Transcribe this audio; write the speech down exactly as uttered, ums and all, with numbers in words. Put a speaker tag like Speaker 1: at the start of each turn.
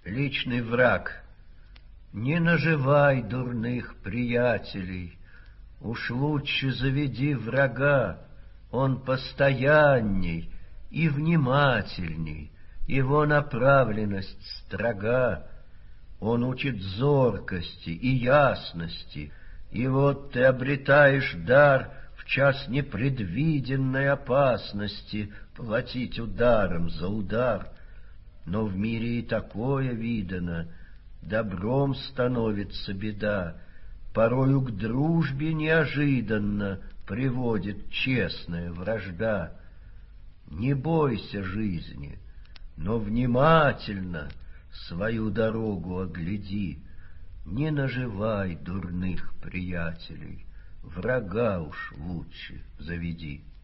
Speaker 1: Личный враг. Не наживай дурных приятелей, уж лучше заведи врага, он постоянней и внимательней, его направленность строга, он учит зоркости и ясности, и вот ты обретаешь дар в час непредвиденной опасности платить ударом за удар. Но в мире и такое видано, добром становится беда, порою к дружбе неожиданно приводит честная вражда. Не бойся жизни, но внимательно свою дорогу огляди, не наживай дурных приятелей, врага уж лучше заведи.